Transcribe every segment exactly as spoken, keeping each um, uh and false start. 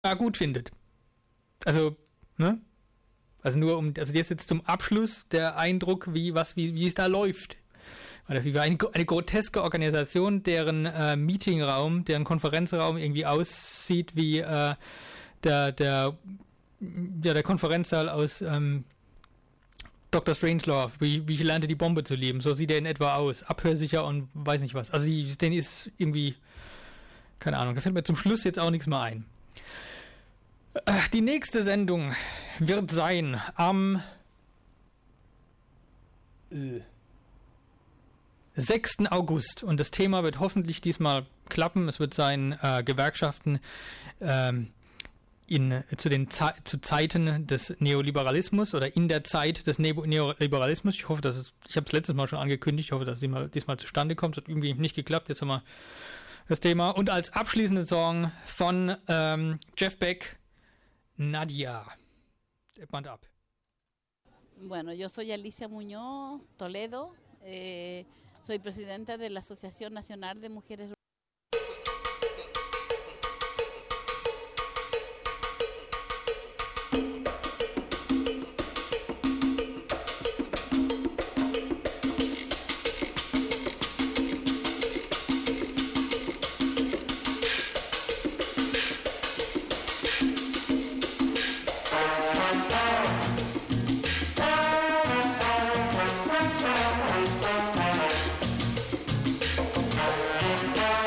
ja, gut findet. Also, ne? Also nur um, also jetzt jetzt zum Abschluss der Eindruck, wie was, wie, wie es da läuft. Oder wie eine, eine groteske Organisation, deren äh, Meetingraum, deren Konferenzraum irgendwie aussieht wie äh, der, der, ja, der Konferenzsaal aus ähm, Doktor Strangelove, wie, wie ich lernte die Bombe zu lieben. So sieht er in etwa aus. Abhörsicher und weiß nicht was. Also die, den ist irgendwie, keine Ahnung, da fällt mir zum Schluss jetzt auch nichts mehr ein. Die nächste Sendung wird sein am äh, sechsten August und das Thema wird hoffentlich diesmal klappen. Es wird sein äh, Gewerkschaften ähm, in, zu den Ze- zu Zeiten des Neoliberalismus oder in der Zeit des Ne- Neoliberalismus. Ich hoffe, dass es, ich habe es letztes Mal schon angekündigt, ich hoffe, dass es diesmal, diesmal zustande kommt. Es hat irgendwie nicht geklappt. Jetzt haben wir das Thema. Und als abschließenden Song von ähm, Jeff Beck, Nadia. Der Band ab. Bueno, yo soy Alicia Muñoz Toledo, eh, soy presidenta de la Asociación Nacional de Mujeres. Bye.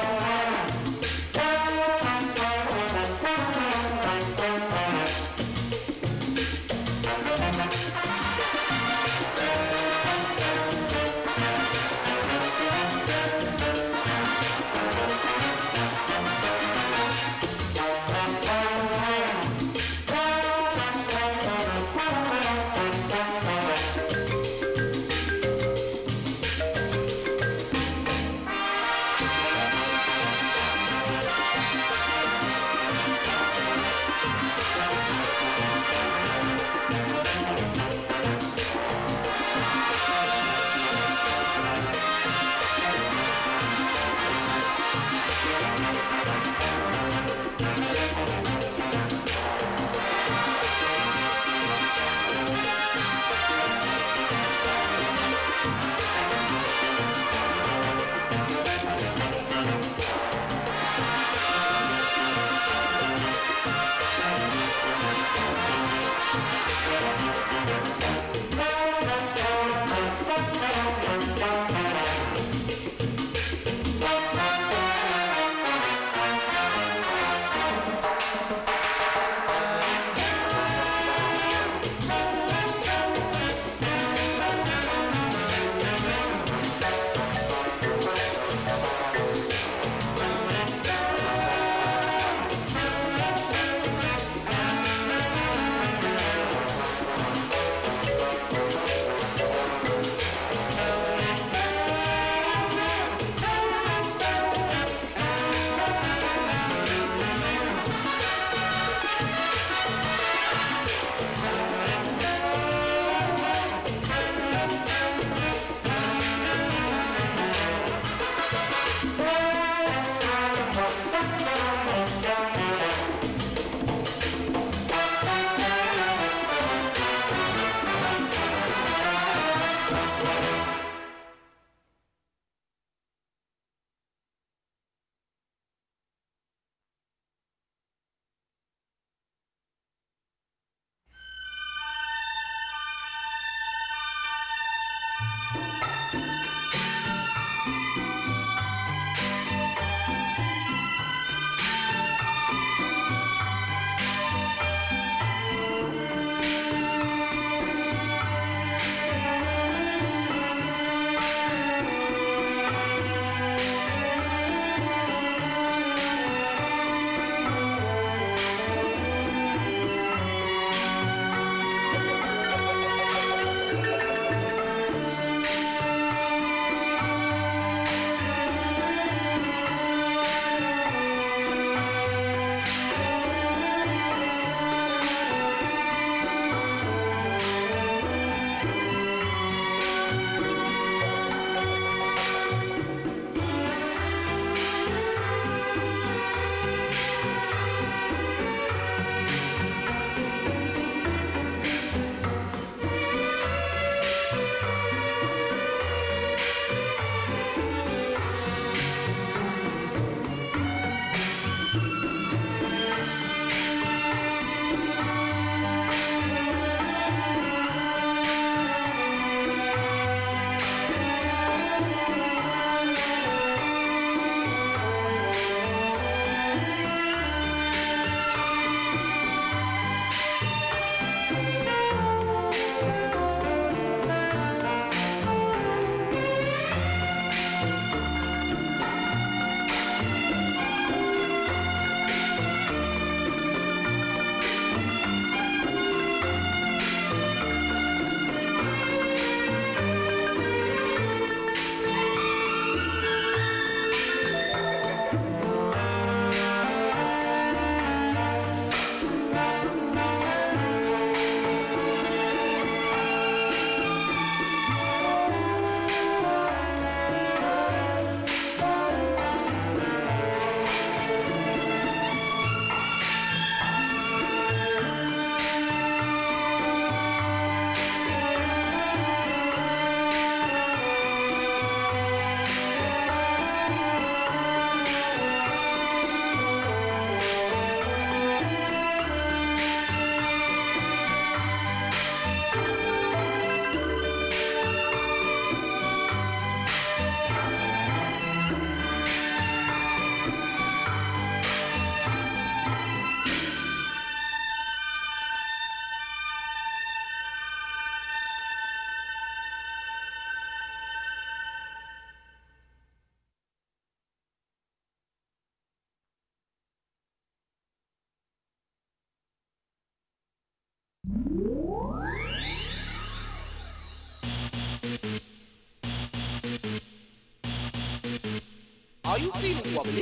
Are you feeling wobbly?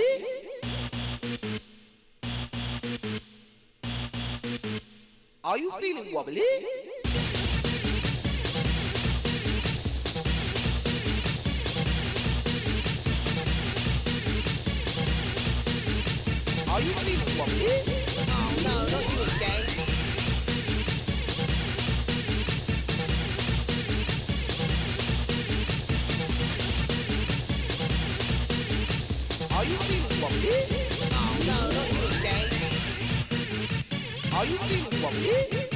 Are you feeling wobbly? Are you feeling wobbly? Oh no, not you again. Are you feeling wobbly? Oh no, not you again. Are you feeling wobbly?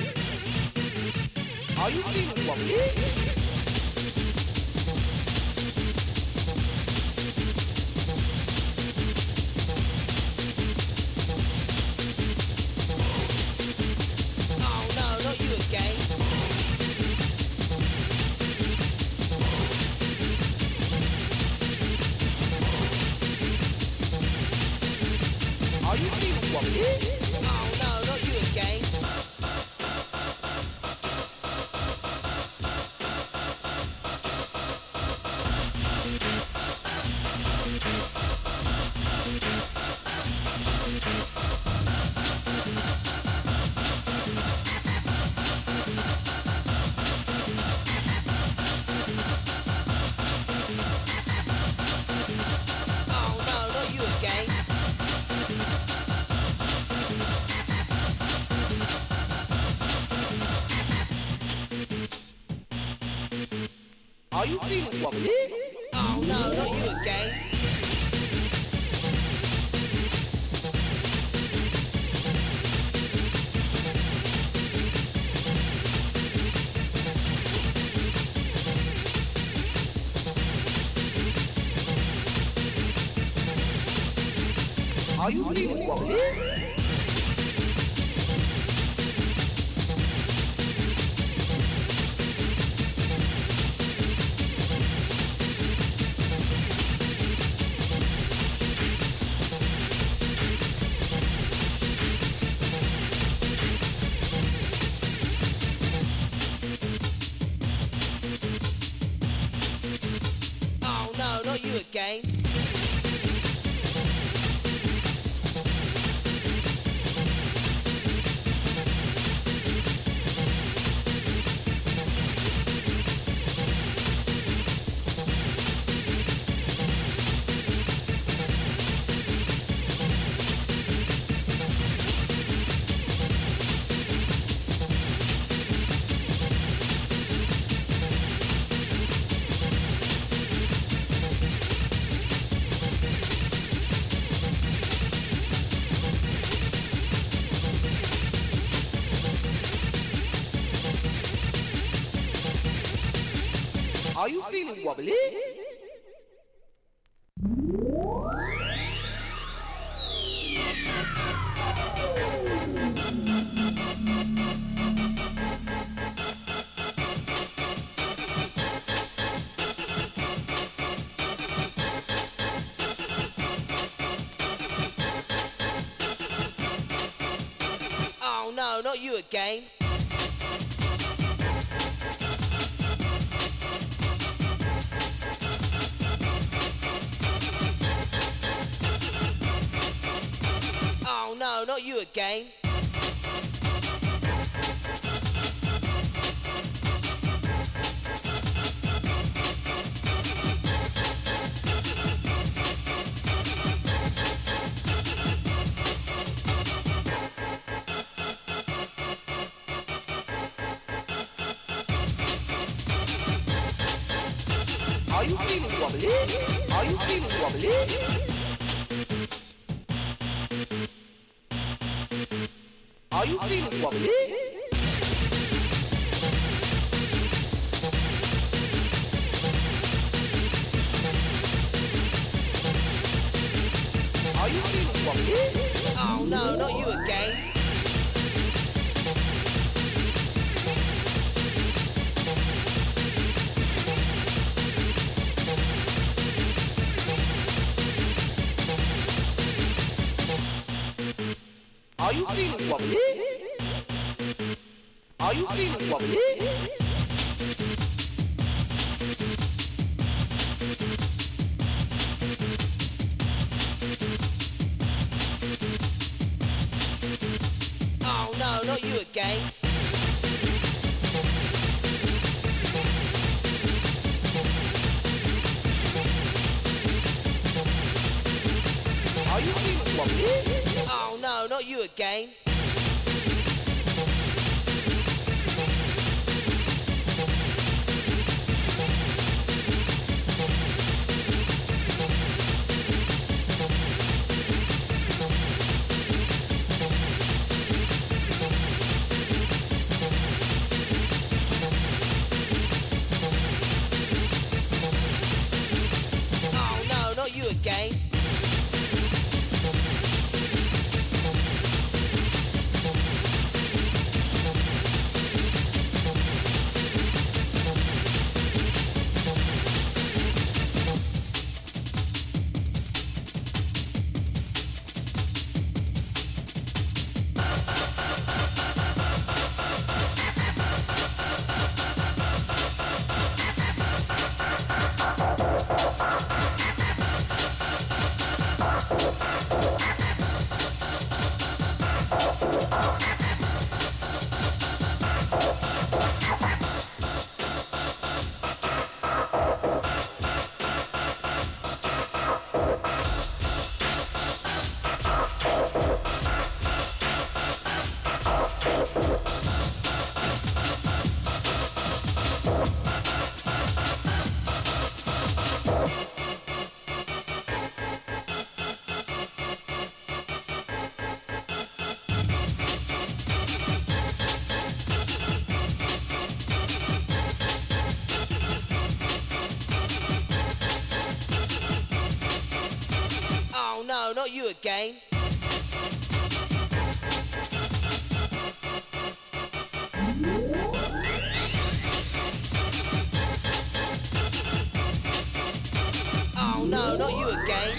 Are you feeling wobbly? Are you feeling wobbly? Oh no, not you again. Oh no, not you again. Are you feeling wobbly? Oh no, not you again. Are you feeling wobbly? Oh no, not you again. Are you feeling wobbly? Oh no, not you again. Oh no, not you again. Are you feeling wobbly? Are you feeling wobbly? Are you feeling wobbly? Are you feeling wobbly? Oh no, not you again. Are you feeling wobbly? Are you feeling wobbly? Oh no, not you again. Are you feeling wobbly? Oh no, not you again. Oh no, not you again. Oh no, not you again. Oh no, not you again.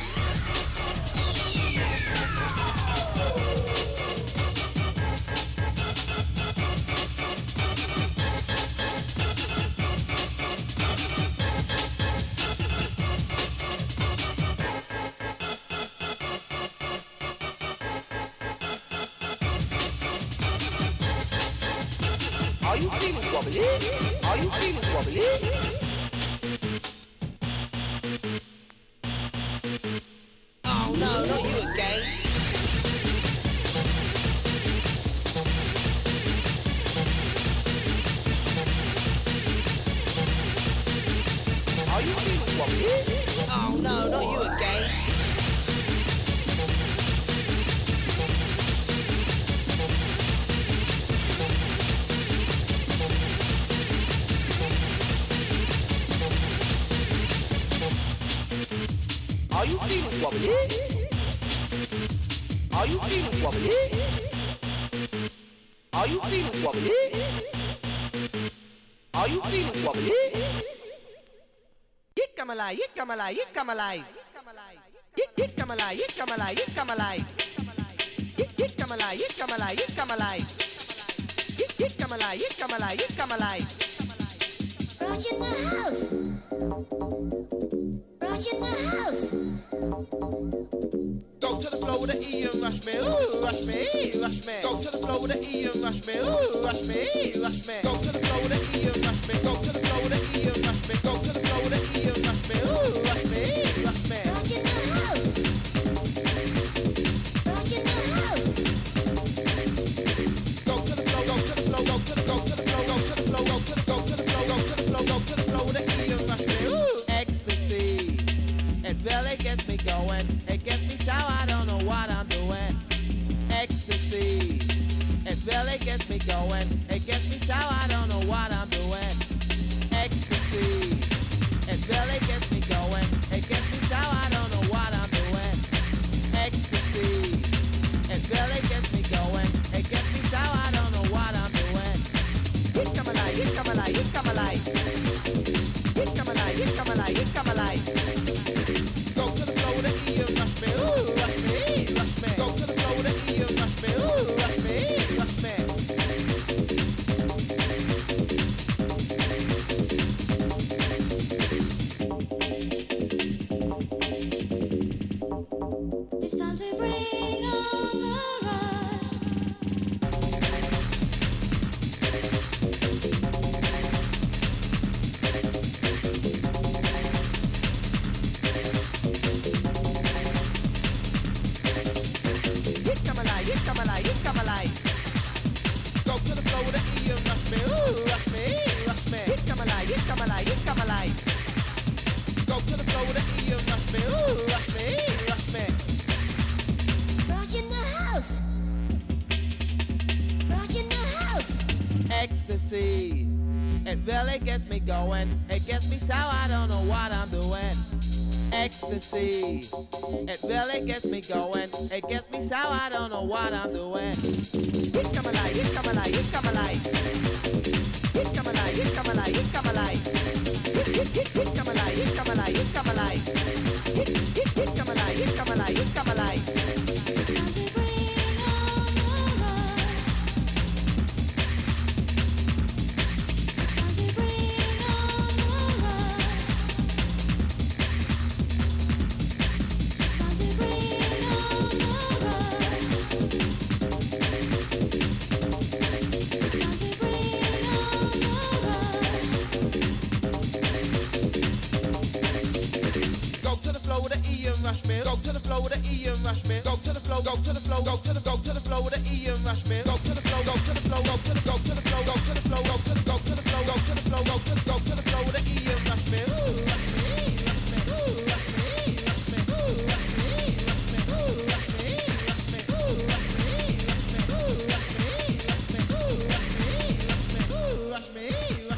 Are you feeling wobbly? Are you feeling wobbly? Oh no, not you again. Are you feeling wobbly? Oh no, not you again. Are you feeling wobbly? Are you feeling wobbly? Are you feeling wobbly? Are you feeling wobbly? Yikamalai, yikamalai, yikamalai. Yikamalai, yikamalai, yikamalai. Yikamalai, yikamalai, yikamalai. Yikamalai, yikamalai, yikamalai. Rush in the house. Rush in the house. Go to the floor with the E and rush me, ooh, rush me, rush me. Go to the floor with the E and rush me, ooh, rush me, rush me. Go to the floor with the E and rush me. Go to the floor with the E and rush me. Go to the floor with the E and rush me, ooh, rush me, rush me. Rush in the house. Rush in the house. Go to the floor, go to the floor, go to the go to the floor, go to the floor, go to the go to the floor, go to the floor, go to the floor with the E and rush me, ooh. Ecstasy, it really gets me going. It gets me so I don't know what I'm doing. Ecstasy, it really gets me going. It gets me so I don't know what I'm doing. Ecstasy, it really gets me going. It gets me so I don't know what I'm doing. Ecstasy, it really gets me going. It gets me so I don't know what I'm doing. Yikamalai, yikamalai, yikamalai. Yikamalai, yikamalai, yikamalai. Go to the floor with the E and rush me, ooh, rush me, rush me. Go to the floor with the E and rush me, ooh, rush me, rush me. Go to the flow with the E and rush me. Ooh, rush me, rush me. Rush in the house. Rush in the house. Ecstasy. It really gets me going. It gets me so I don't know what I'm doing. Ecstasy. It really gets me going. It gets me so I don't know what I'm doing. Hit come alive, hit come alive, hit come alive. Hit come alive, hit come alive, hit come alive. Hit hit hit hit come alive, hit come alive, hit come alive. Hit hit hit come alive, hit come alive, hit come alive. Rush me. Go to the flow with the E and rush me. Go to the flow, go to the flow, go to the go to the flow with the E and rush me. Go to the flow, go to the flow, go to the go to the flow, go to the flow, go to the go to the flow, go to the flow, go to the go to the flow with the E and rush me. Ooh, rush me, rush me, ooh, rush me, rush me, ooh, rush me, rush me, ooh, rush me, rush me, ooh, rush me, rush me, ooh, rush me, rush me, ooh, rush me, rush me, ooh, rush me, rush me.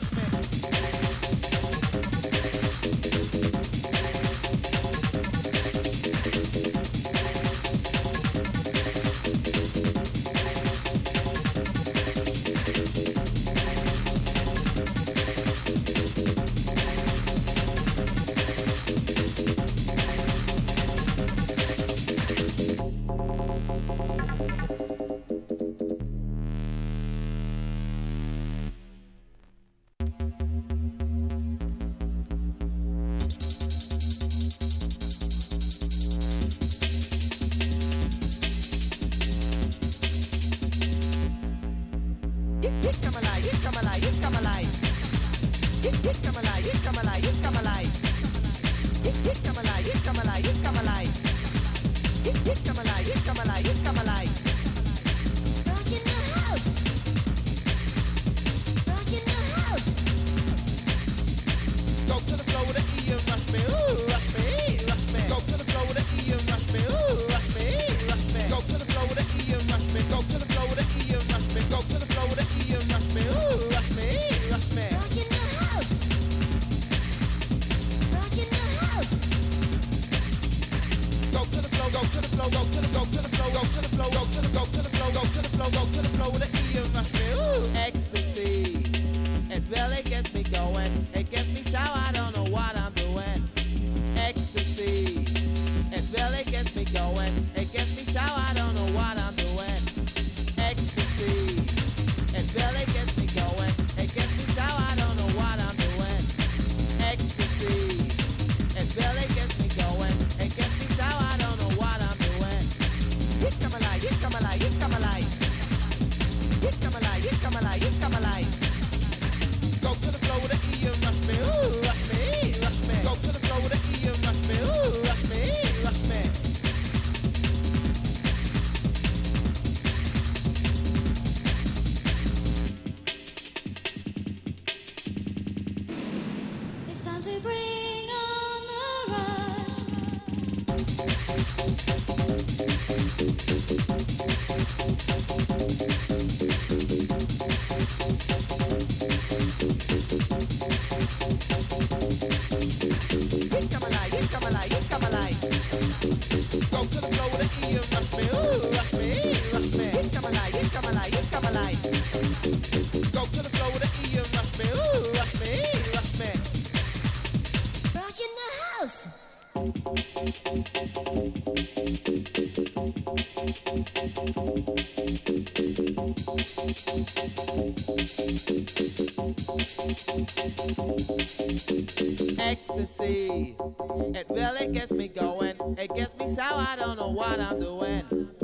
Ecstasy, it really gets me going. It gets me so I don't know what I'm doing.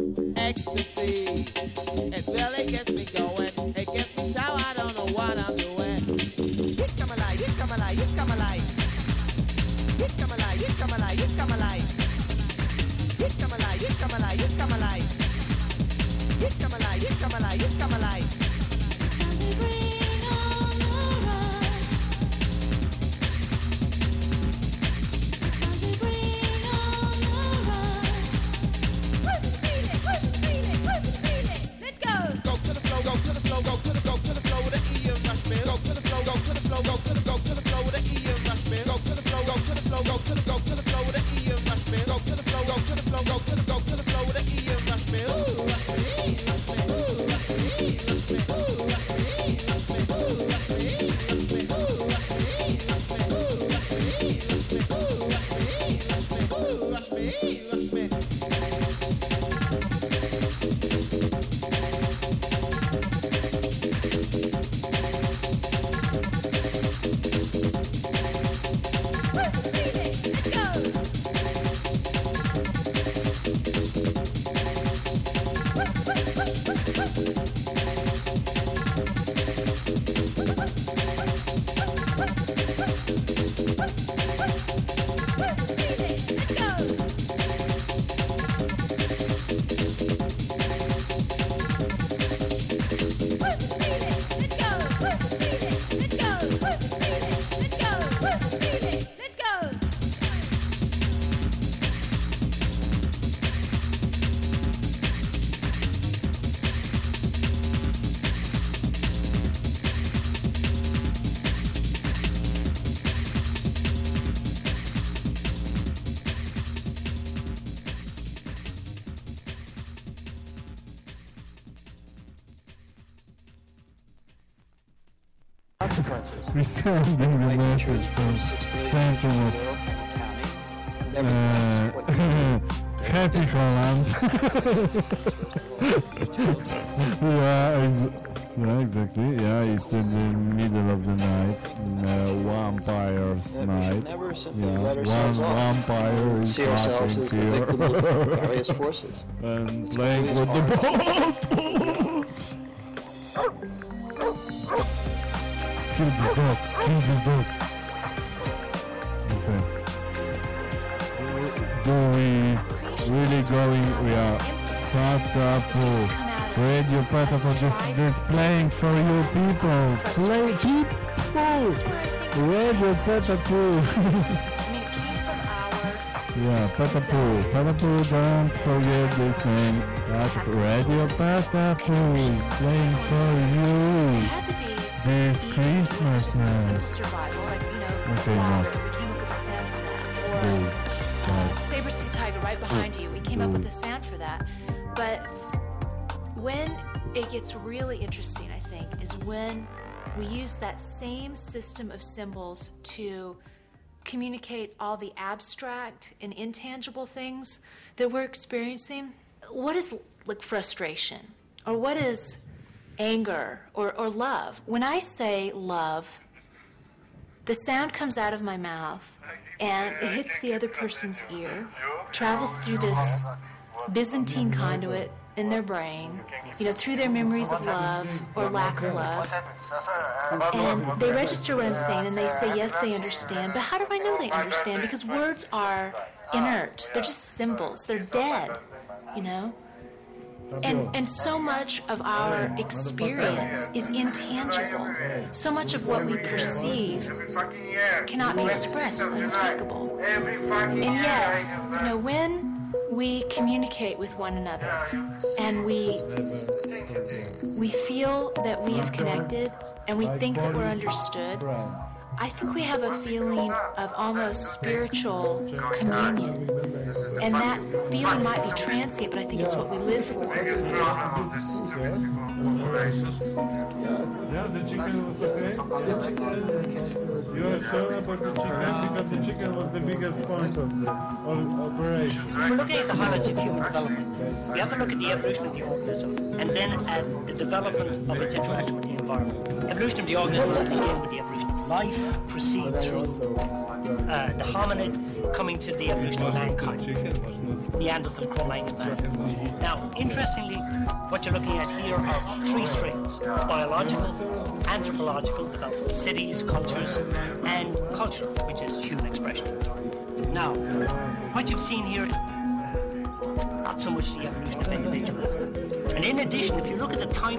Ecstasy, it really gets me going. It gets me so I don't know what I'm doing. Hit come alive, hit come alive, hit come alive. Hit come alive, hit come alive, hit come alive. Hit come alive, hit come alive, hit come alive. Hit come alive, hit come alive, hit come alive. flow, go to the go to the flow with the E M rush, man. Go to the flow, go to the flow, go to the go to the flow with the E M rush, man. Go to the flow, go to the flow, go to the go to the flow with the E M rush, man. Go to the flow, go to the flow, go to the go to the flow with the E M rush, man. Ooh, rush me, rush me, ooh, rush me, rush me, ooh, rush me, rush me, ooh, rush me, rush me, ooh, rush me, rush me, ooh, rush me, rush me, ooh, rush me, rush me, ooh, rush me, rush me. We're sending the message from Central of uh, Happy Holland. yeah, ex- yeah, exactly. Yeah, it's in the middle of the night, uh, vampire's night. Yeah, one vampire is see ourselves as the victim of various crashing forces. and It's playing always with the hard. boat. Kill this dog, kill this dog. Okay. Do we really going, we are Patapu, Radio Patapu, this, this playing for you people, play people, Radio Patapu. Yeah, Patapu, Patapu, don't forget this name, Patapu. Radio Patapu is playing for you. This Christmas night. Survival, like, you know, Okay, water, no. we came up with a sound for that. Or Right. saber-tooth tiger right behind you, we came up with a sound for that. But when it gets really interesting, I think, is when we use that same system of symbols to communicate all the abstract and intangible things that we're experiencing. What is like frustration? Or what is anger or, or love? When I say love, the sound comes out of my mouth and it hits the other person's ear, travels through this Byzantine conduit in their brain, you know, through their memories of love or lack of love. And they register what I'm saying and they say, yes, they understand. But how do I know they understand? Because words are inert. They're just symbols. They're dead, you know? And, and so much of our experience is intangible. So much of what we perceive cannot be expressed. It's unspeakable. And yet, you know, when we communicate with one another and we we feel that we have connected and we think that we're understood, I think we have a feeling of almost spiritual communion. And that feeling might be transient, but I think it's what we live for. Yeah, the chicken was okay? You are sure about the chicken because the chicken was the biggest point of the operation. If we're looking at the highlights of human development, we have to look at the evolution of the organism and then at the development of its interaction with the environment. Evolution of the organism will begin with the evolution of life, proceed through uh, the hominid, coming to the evolution of mankind, Neanderthal, Cro-Magnon man. Now, interestingly, what you're looking at here are three streams: biological, anthropological development, cities, cultures, and culture, which is human expression. Now, what you've seen here is not so much the evolution of individuals. And in addition, if you look at the time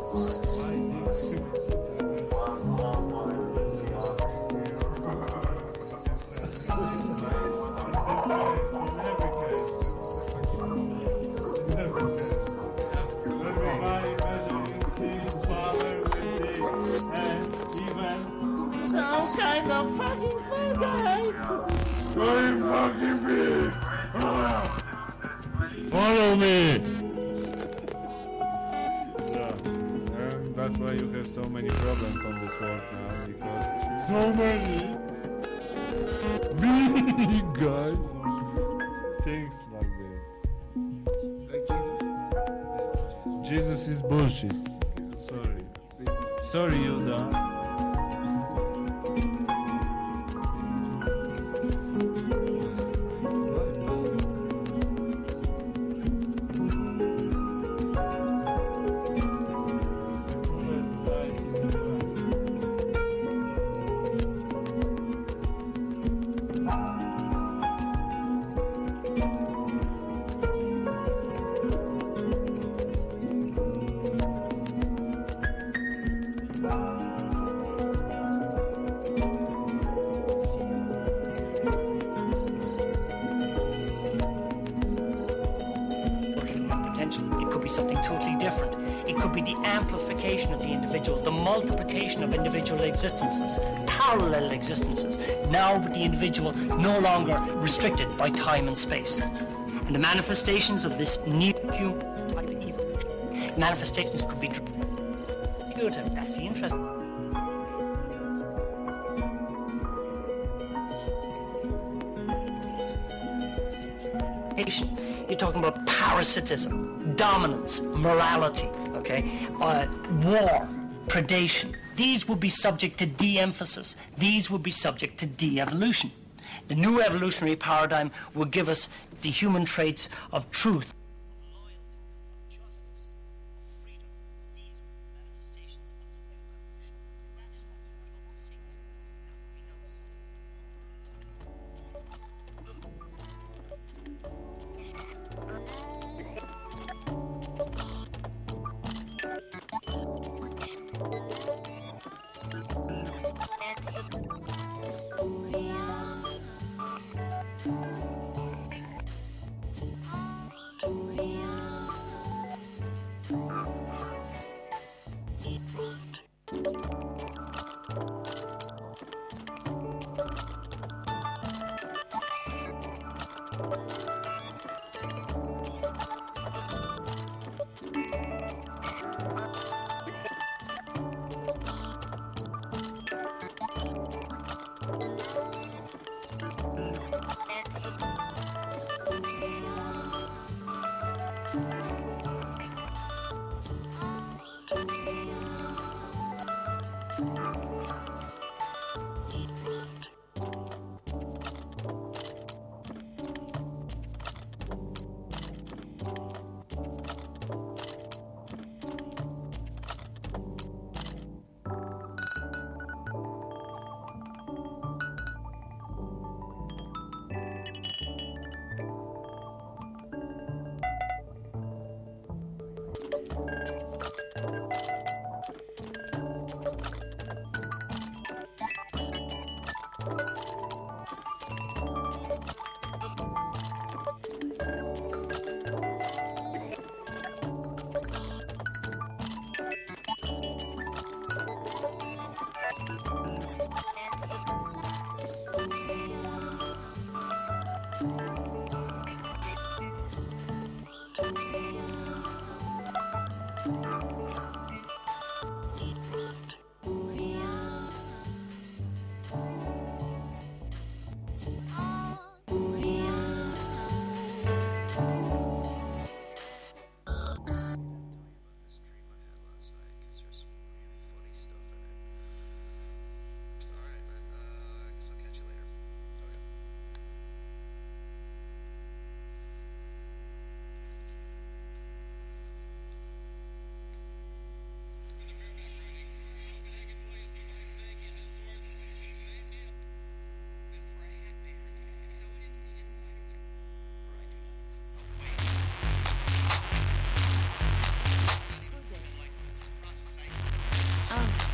Some kind of fucking birthday. Going fucking big. Follow me. Yeah, and that's why you have so many problems on this world now, because so many big guys things like this. Like Jesus. Jesus is bullshit. Sorry. Sorry, Yuda. It could be something totally different. It could be the amplification of the individual, the multiplication of individual existences, parallel existences, now with the individual no longer restricted by time and space. And the manifestations of this new human type of evolution, manifestations could be curative. That's the interest. You're talking about parasitism, dominance, morality, okay, uh, war, predation. These would be subject to de-emphasis. These would be subject to de-evolution. The new evolutionary paradigm will give us the human traits of truth, loyalty, justice, freedom. These would be manifestations of the new evolution. That is what we would hope to see from this. That would be nice.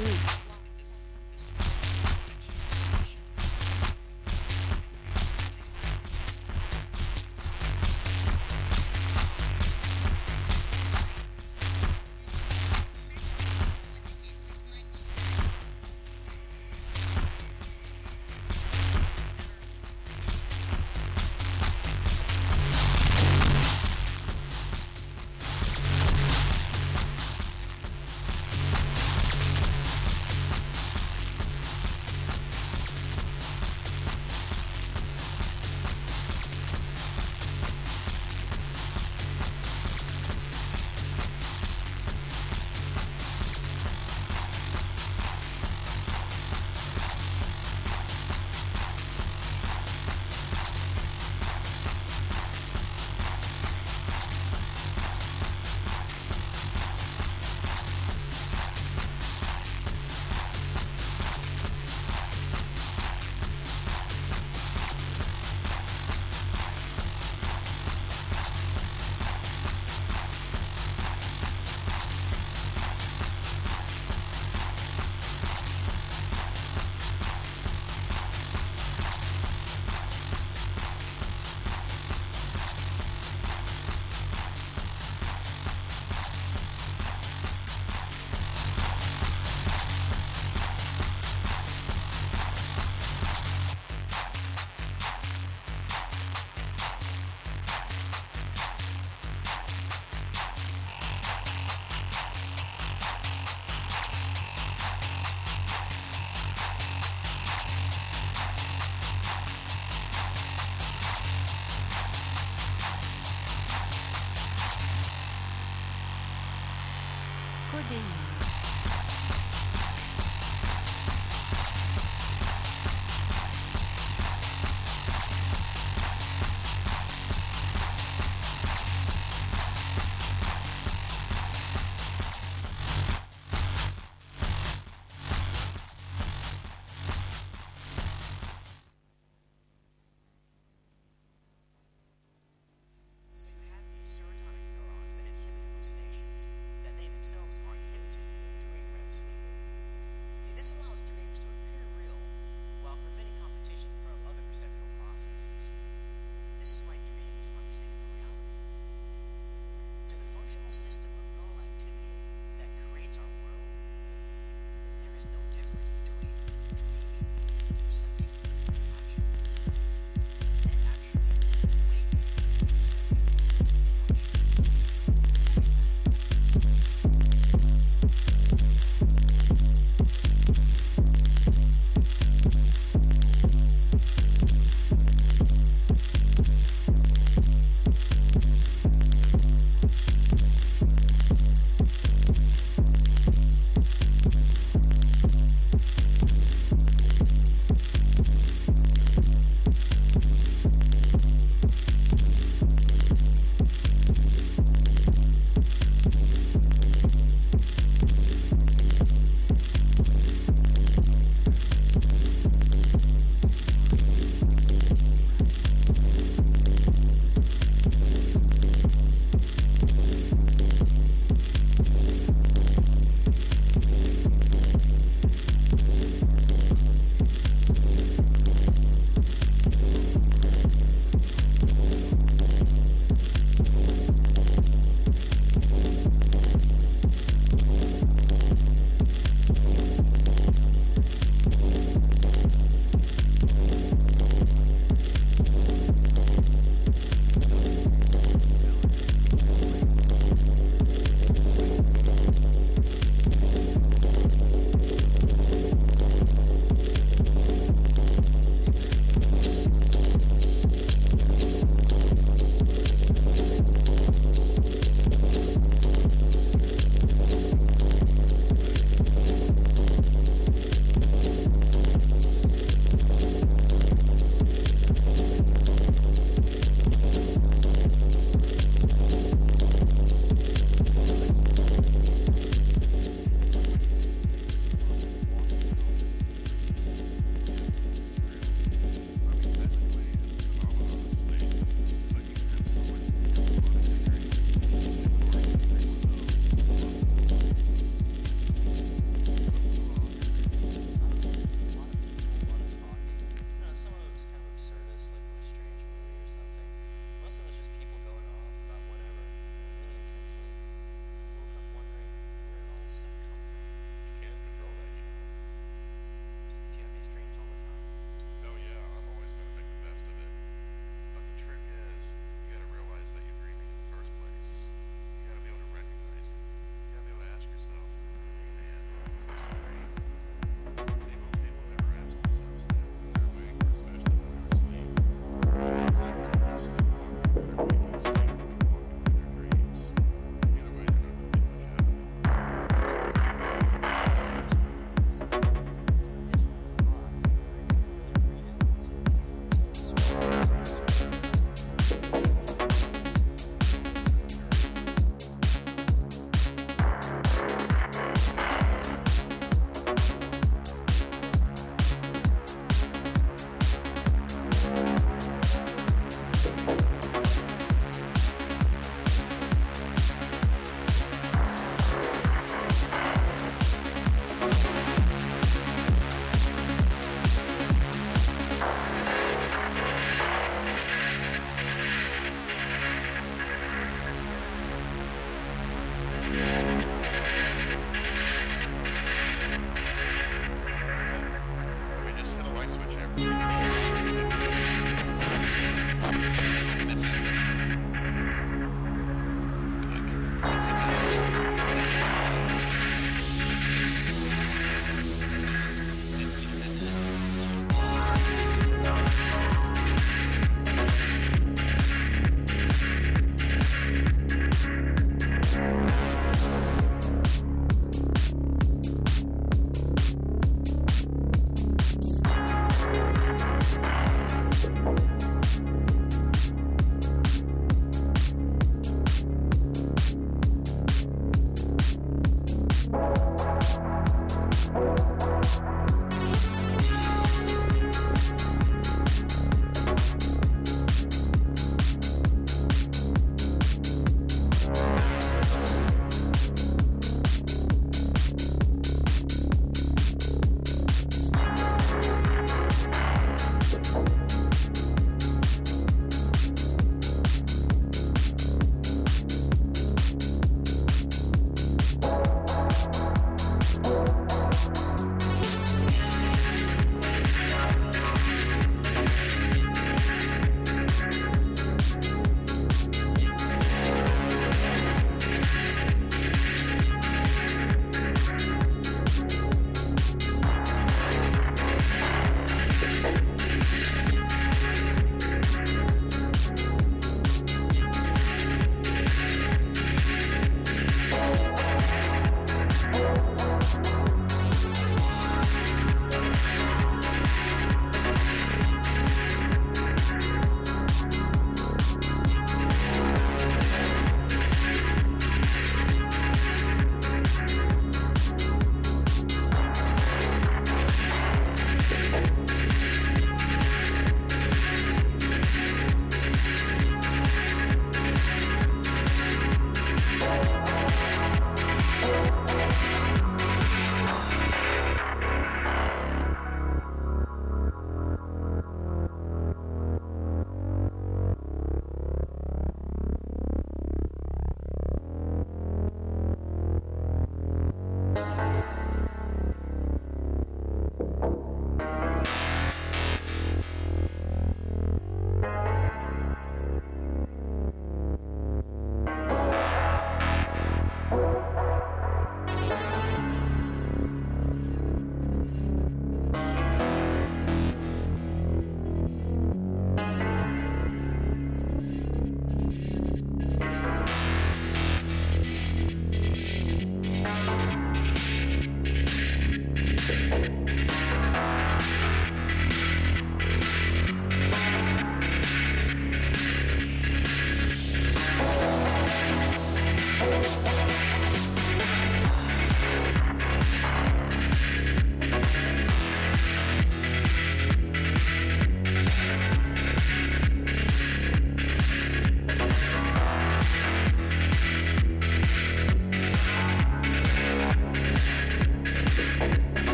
So you have these serotonin neurons that inhibit hallucinations that they themselves are inhibited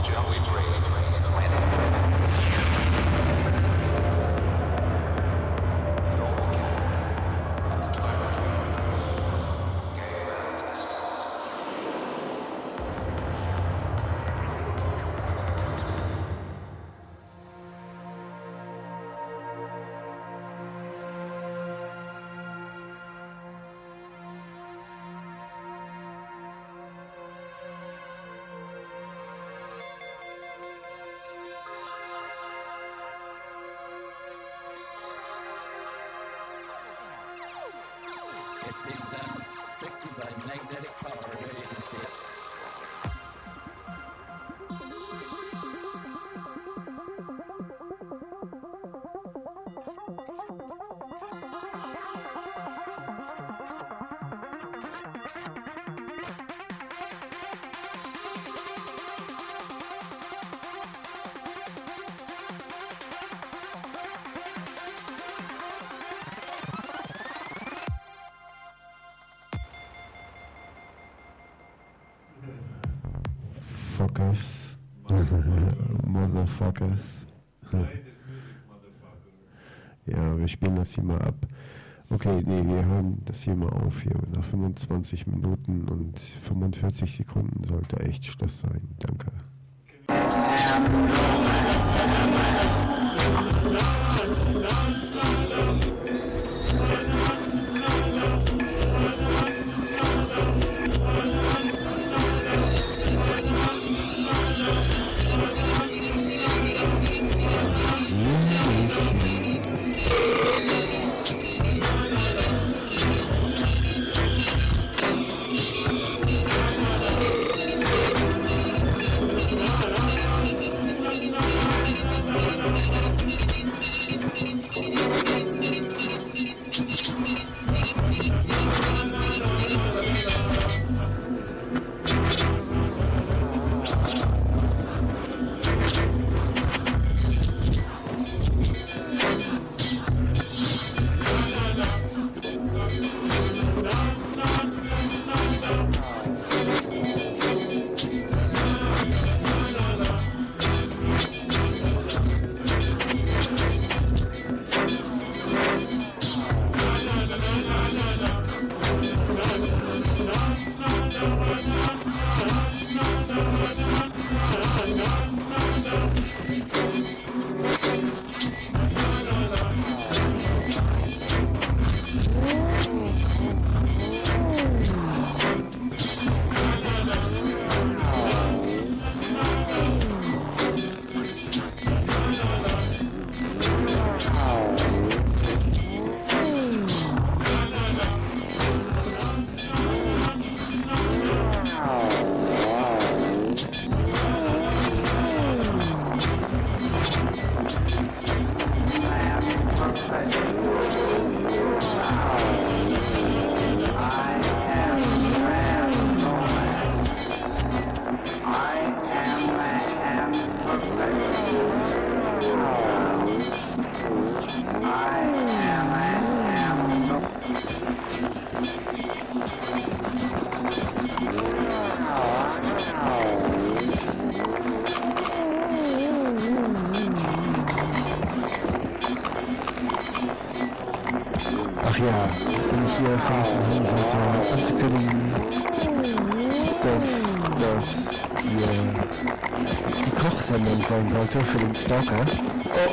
Fuckers. Motherfuckers. Ja, wir spielen das hier mal ab. Okay, nee, wir hören das hier mal auf hier. Nach fünfundzwanzig Minuten und fünfundvierzig Sekunden sollte echt Schluss sein. Danke. Ach ja, wenn ich hier vergessen haben sollte, anzukündigen, dass das hier die Kochsendung sein sollte für den Stalker. Oh.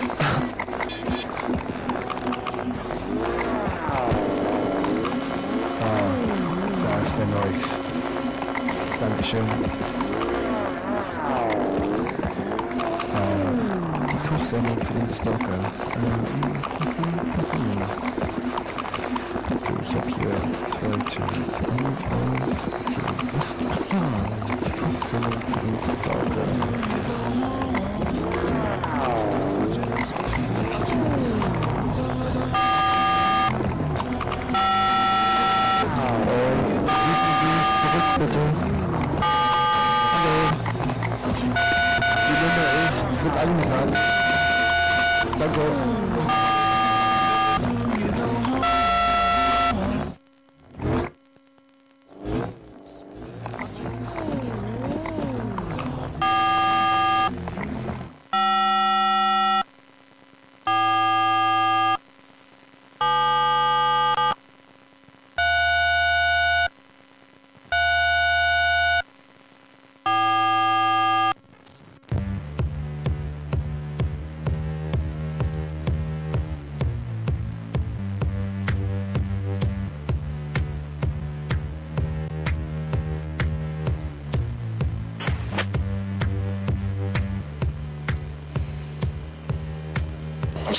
Ah, da ist der Noise. Dankeschön. Ah, die Kochsendung für den Stalker. Okay, ich habe hier zwei Channels an und aus. Okay, was? Ach ja, die Kochsendung für den Stalker. Rufen Sie mich zurück, bitte. Hallo. Die Nummer ist, wird angesagt. Danke.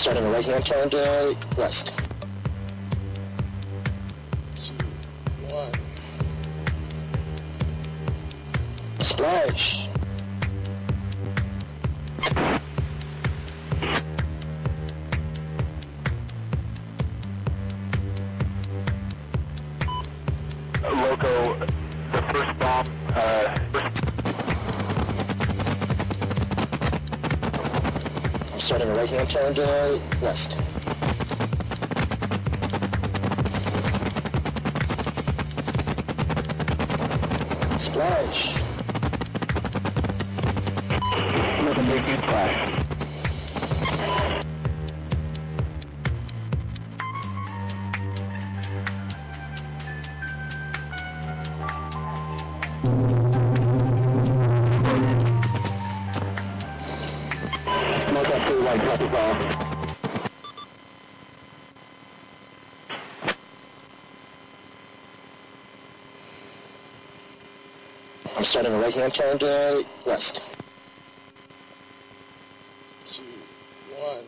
starting a right-hand turn to west. Two, one. Splash. Loco, the first bomb, uh... I'm starting a right-hand turn to west. Splash. Make a big huge splash. Make that three white drop it off. I'm starting a right-hand turn to west. Two, one.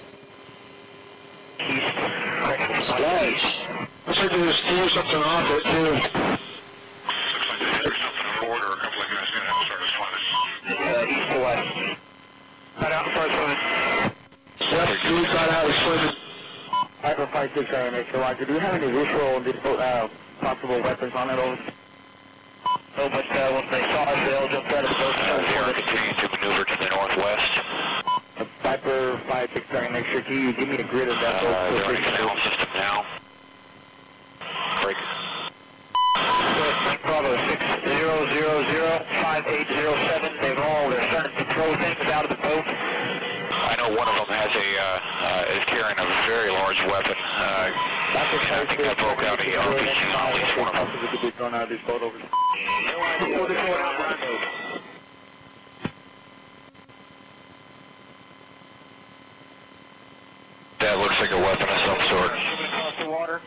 Splash. Looks like there's still something off it too. Looks like there's something on the border. A couple of guys gonna have to start swimming. Uh, east to west. Cut out first swimming. West, two, cut out, swimming. Hyper five six, I make sure. Do you have any visual uh, possible weapons on it? Over? No, but uh, once they saw us, they all jumped out of the boat. Uh, they are continuing to maneuver to the northwest. Uh, Viper five six, sorry, make sure. Can you give me a grid of that boat? Uh, they're in a canal system now. Break. Bravo six zero zero zero five eight zero seven. They've all, they're starting to throw things out of the boat. I know one of them has a, uh, uh, is carrying a very large weapon. Uh, I think that broke out a R P G on at least one of them. Possibly could be thrown out of these boat overs. That looks like a weapon of some sort. Across the water.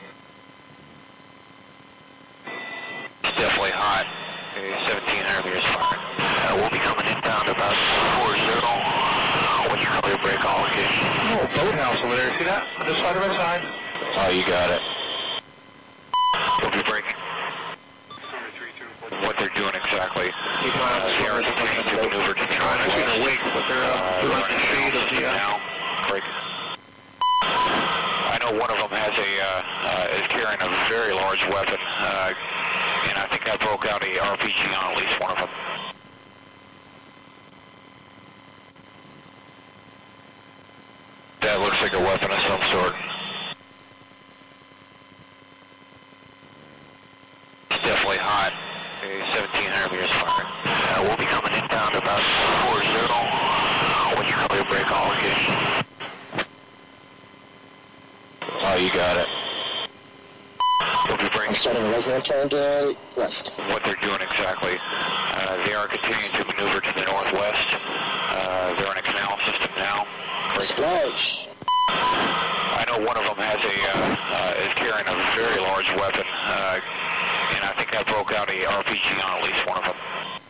It's definitely hot. Maybe seventeen hundred meters fire. Uh, we'll be coming inbound about four zero. When you cover your break all again. Oh, boathouse over there. See that? On this side of our side? Oh, you got it. We'll be breaking. What they're doing exactly. Uh, they are continuing to maneuver to the northwest. They're in a wake, but they're uh, Uh, they're in the shade of the... Uh, now. Break. I know one of them has a, uh, uh, is carrying a very large weapon, uh, and I think I broke out a R P G on at least one of them. That looks like a weapon of some sort. It's definitely hot. Maybe seventeen hundred meters fire. Uh, we'll be coming inbound about four zero. When you cover your break all again. Oh, you got it. We'll be bringing... I'm starting a right-hand turn to west. What they're doing exactly. Uh, they are continuing to maneuver to the northwest. Uh, they're in a canal system now. Break. Splash. I know one of them has a, uh, uh, is carrying a very large weapon, uh, and I think I broke out a R P G on at least one of them.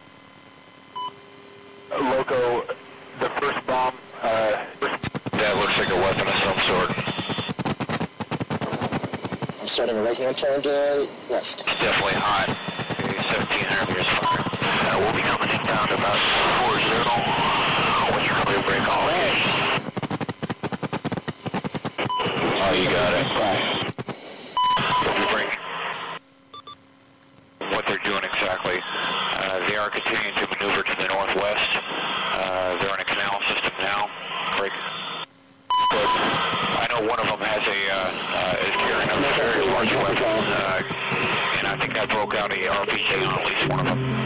Loco, the first bomb, uh... That looks like a weapon of some sort. I'm starting a right-hand turn to west. It's definitely hot. Maybe seventeen hundred meters fire. Uh, we'll be coming inbound about four zero. When you cover your break all again. Oh, you got it. We'll be bringing... What they're doing exactly. Uh, they are continuing to maneuver to the northwest. Uh, they're in a canal system now. Break. I know one of them has a, uh, uh, is carrying a very large weapon, uh, and I think I broke out a R P G on at least one of them.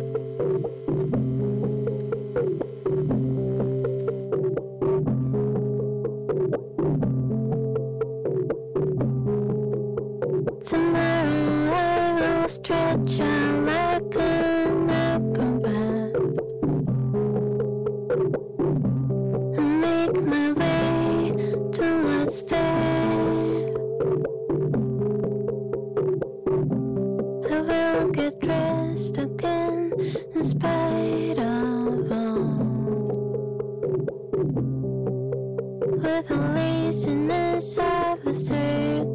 Tomorrow I will stretch out like an acrobat and make my way to what's there. I will get dressed again in spite of all, the laziness of a circle.